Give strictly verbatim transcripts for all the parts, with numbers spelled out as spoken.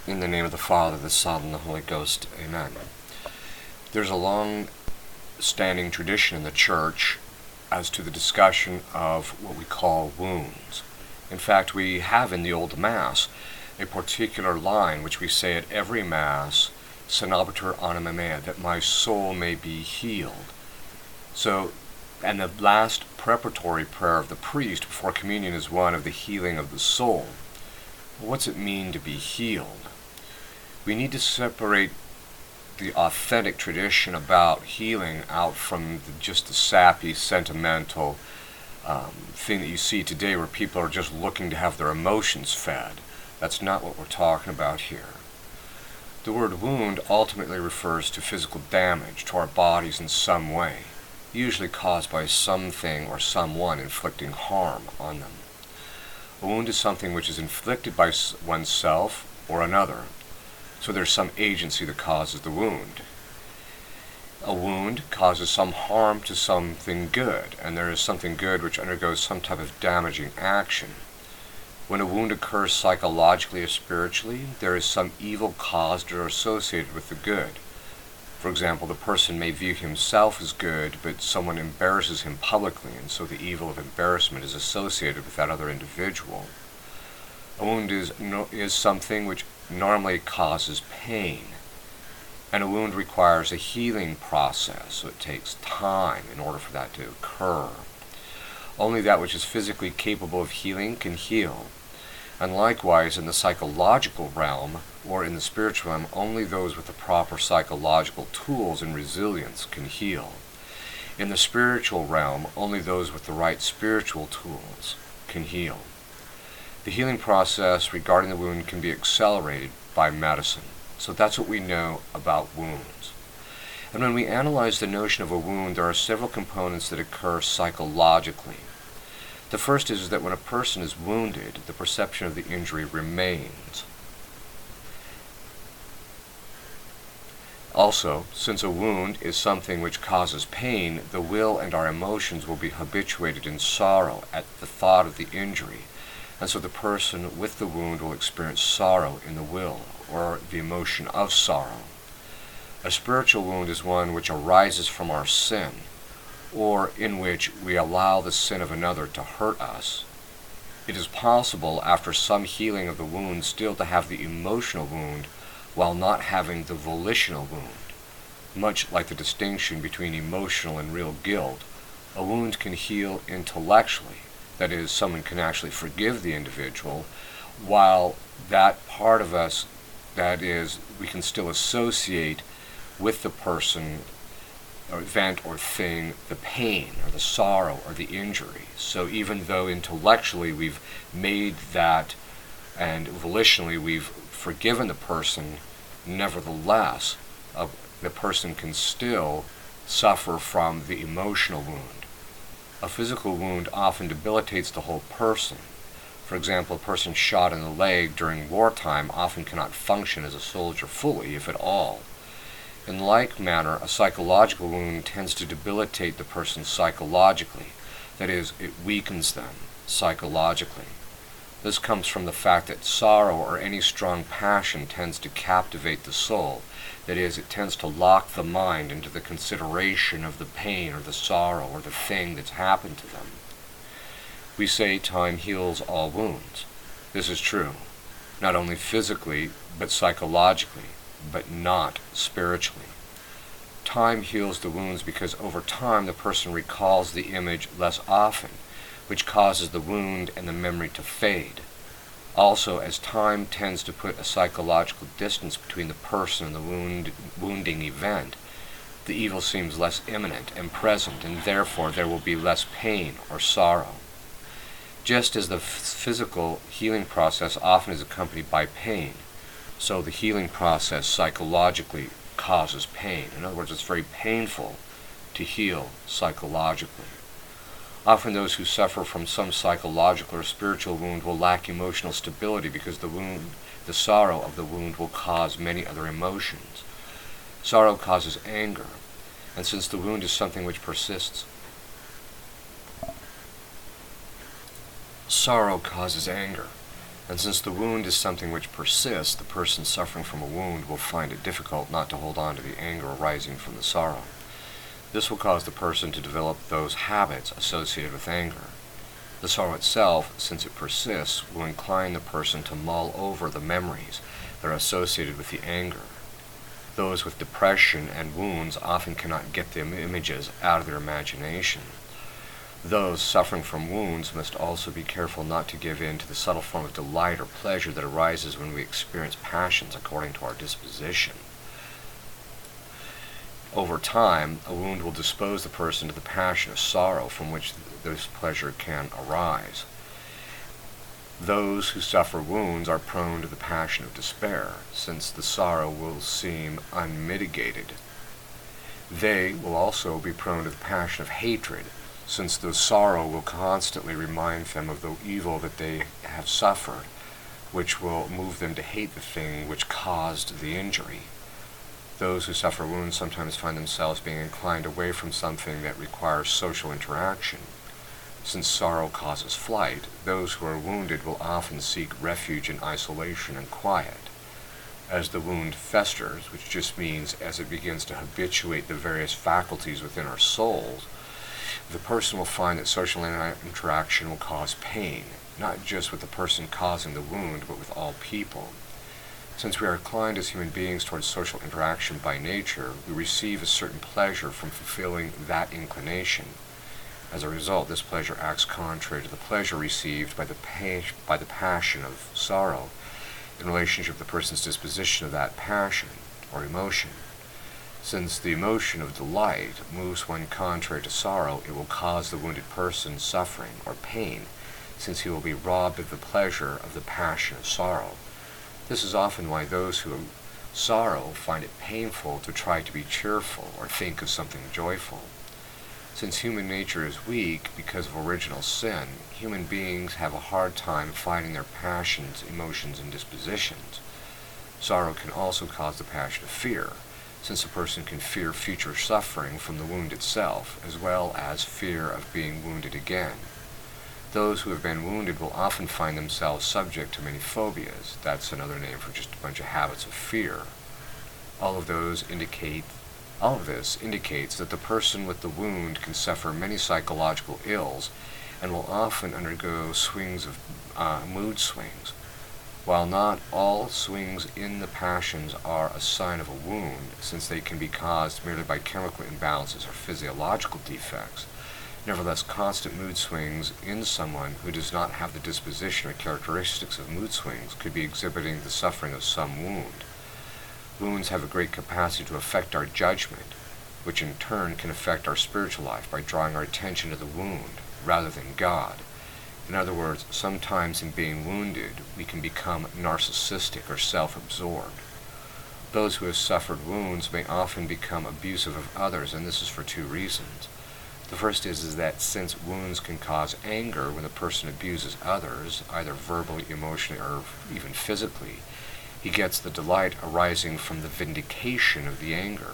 In the name of the Father, the Son, and the Holy Ghost. Amen. There's a long-standing tradition in the Church as to the discussion of what we call wounds. In fact, we have in the Old Mass a particular line which we say at every Mass, Sanabatur anima mea, that my soul may be healed. So, and the last preparatory prayer of the priest before communion is one of the healing of the soul. Well, what's it mean to be healed? We need to separate the authentic tradition about healing out from the, just the sappy, sentimental um, thing that you see today where people are just looking to have their emotions fed. That's not what we're talking about here. The word wound ultimately refers to physical damage to our bodies in some way, usually caused by something or someone inflicting harm on them. A wound is something which is inflicted by oneself or another. So there's some agency that causes the wound. A wound causes some harm to something good, and there is something good which undergoes some type of damaging action. When a wound occurs psychologically or spiritually, there is some evil caused or associated with the good. For example, the person may view himself as good, but someone embarrasses him publicly, and so the evil of embarrassment is associated with that other individual. A wound is, no, is something which normally causes pain, and a wound requires a healing process, so it takes time in order for that to occur. Only that which is physically capable of healing can heal, and likewise in the psychological realm or in the spiritual realm, only those with the proper psychological tools and resilience can heal. In the spiritual realm, only those with the right spiritual tools can heal. The healing process regarding the wound can be accelerated by medicine. So that's what we know about wounds. And when we analyze the notion of a wound, there are several components that occur psychologically. The first is that when a person is wounded, the perception of the injury remains. Also, since a wound is something which causes pain, the will and our emotions will be habituated in sorrow at the thought of the injury. And so the person with the wound will experience sorrow in the will, or the emotion of sorrow. A spiritual wound is one which arises from our sin, or in which we allow the sin of another to hurt us. It is possible, after some healing of the wound, still to have the emotional wound while not having the volitional wound. Much like the distinction between emotional and real guilt, a wound can heal intellectually. That is, someone can actually forgive the individual, while that part of us, that is, we can still associate with the person, or event or thing, the pain or the sorrow or the injury. So even though intellectually we've made that, and volitionally we've forgiven the person, nevertheless, uh, the person can still suffer from the emotional wound. A physical wound often debilitates the whole person. For example, a person shot in the leg during wartime often cannot function as a soldier fully, if at all. In like manner, a psychological wound tends to debilitate the person psychologically. That is, it weakens them psychologically. This comes from the fact that sorrow or any strong passion tends to captivate the soul. That is, it tends to lock the mind into the consideration of the pain or the sorrow or the thing that's happened to them. We say time heals all wounds. This is true, not only physically, but psychologically, but not spiritually. Time heals the wounds because over time the person recalls the image less often, which causes the wound and the memory to fade. Also, as time tends to put a psychological distance between the person and the wound, wounding event, the evil seems less imminent and present, and therefore there will be less pain or sorrow. Just as the physical healing process often is accompanied by pain, so the healing process psychologically causes pain. In other words, it's very painful to heal psychologically. Often those who suffer from some psychological or spiritual wound will lack emotional stability because the wound, the sorrow of the wound will cause many other emotions. Sorrow causes anger, and since the wound is something which persists, sorrow causes anger, And since the wound is something which persists, the person suffering from a wound will find it difficult not to hold on to the anger arising from the sorrow. This will cause the person to develop those habits associated with anger. The sorrow itself, since it persists, will incline the person to mull over the memories that are associated with the anger. Those with depression and wounds often cannot get the images out of their imagination. Those suffering from wounds must also be careful not to give in to the subtle form of delight or pleasure that arises when we experience passions according to our disposition. Over time, a wound will dispose the person to the passion of sorrow from which this pleasure can arise. Those who suffer wounds are prone to the passion of despair, since the sorrow will seem unmitigated. They will also be prone to the passion of hatred, since the sorrow will constantly remind them of the evil that they have suffered, which will move them to hate the thing which caused the injury. Those who suffer wounds sometimes find themselves being inclined away from something that requires social interaction. Since sorrow causes flight, those who are wounded will often seek refuge in isolation and quiet. As the wound festers, which just means as it begins to habituate the various faculties within our souls, the person will find that social interaction will cause pain, not just with the person causing the wound, but with all people. Since we are inclined as human beings towards social interaction by nature, we receive a certain pleasure from fulfilling that inclination. As a result, this pleasure acts contrary to the pleasure received by the, pa- by the passion of sorrow in relationship to the person's disposition of that passion or emotion. Since the emotion of delight moves one contrary to sorrow, it will cause the wounded person suffering or pain, since he will be robbed of the pleasure of the passion of sorrow. This is often why those who sorrow find it painful to try to be cheerful or think of something joyful. Since human nature is weak because of original sin, human beings have a hard time finding their passions, emotions, and dispositions. Sorrow can also cause the passion of fear, since a person can fear future suffering from the wound itself, as well as fear of being wounded again. Those who have been wounded will often find themselves subject to many phobias. That's another name for just a bunch of habits of fear. All of those indicate All of this indicates that the person with the wound can suffer many psychological ills and will often undergo swings of uh, mood swings. While not all swings in the passions are a sign of a wound, since they can be caused merely by chemical imbalances or physiological defects, nevertheless constant mood swings in someone who does not have the disposition or characteristics of mood swings could be exhibiting the suffering of some wound. Wounds have a great capacity to affect our judgment, which in turn can affect our spiritual life by drawing our attention to the wound rather than God. In other words, sometimes in being wounded, we can become narcissistic or self-absorbed. Those who have suffered wounds may often become abusive of others, and this is for two reasons. The first is, is that since wounds can cause anger when a person abuses others, either verbally, emotionally, or even physically, he gets the delight arising from the vindication of the anger.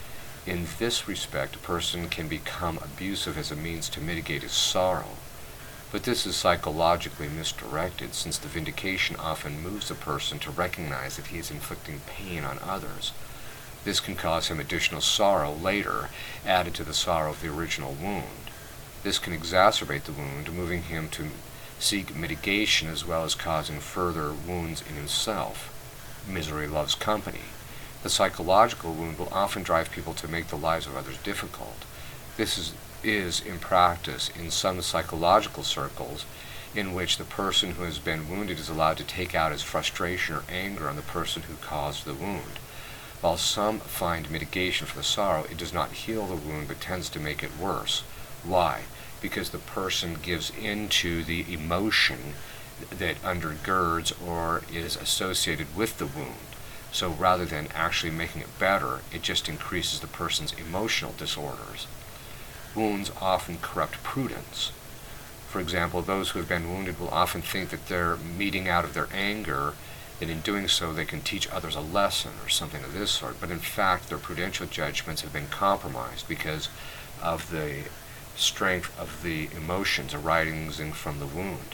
In this respect, a person can become abusive as a means to mitigate his sorrow. But this is psychologically misdirected, since the vindication often moves a person to recognize that he is inflicting pain on others. This can cause him additional sorrow later, added to the sorrow of the original wound. This can exacerbate the wound, moving him to seek mitigation as well as causing further wounds in himself. Misery loves company. The psychological wound will often drive people to make the lives of others difficult. This is, is in practice in some psychological circles in which the person who has been wounded is allowed to take out his frustration or anger on the person who caused the wound. While some find mitigation for the sorrow, it does not heal the wound but tends to make it worse. Why? Because the person gives in to the emotion that undergirds or is associated with the wound. So rather than actually making it better, it just increases the person's emotional disorders. Wounds often corrupt prudence. For example, those who have been wounded will often think that they're meeting out of their anger, that in doing so they can teach others a lesson or something of this sort, but in fact their prudential judgments have been compromised because of the strength of the emotions arising from the wound.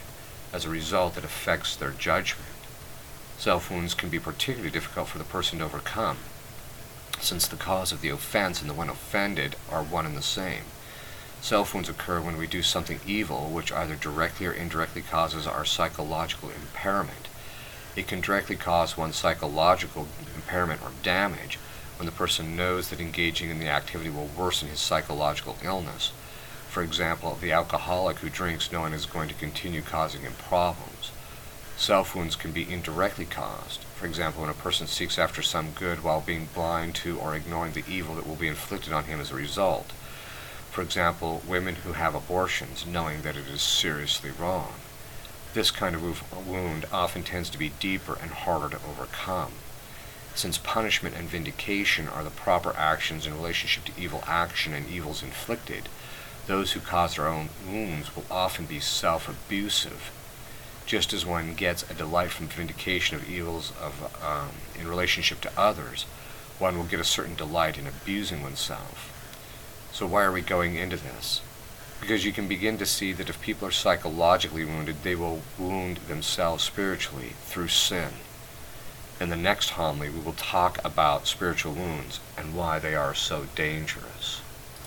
As a result, it affects their judgment. Self-wounds can be particularly difficult for the person to overcome, since the cause of the offense and the one offended are one and the same. Self-wounds occur when we do something evil, which either directly or indirectly causes our psychological impairment. It can directly cause one's psychological impairment or damage when the person knows that engaging in the activity will worsen his psychological illness. For example, the alcoholic who drinks knowing is going to continue causing him problems. Self-wounds can be indirectly caused. For example, when a person seeks after some good while being blind to or ignoring the evil that will be inflicted on him as a result. For example, women who have abortions knowing that it is seriously wrong. This kind of wound often tends to be deeper and harder to overcome. Since punishment and vindication are the proper actions in relationship to evil action and evils inflicted, those who cause their own wounds will often be self-abusive. Just as one gets a delight from vindication of evils of, um, in relationship to others, one will get a certain delight in abusing oneself. So why are we going into this? Because you can begin to see that if people are psychologically wounded, they will wound themselves spiritually through sin. In the next homily, we will talk about spiritual wounds and why they are so dangerous.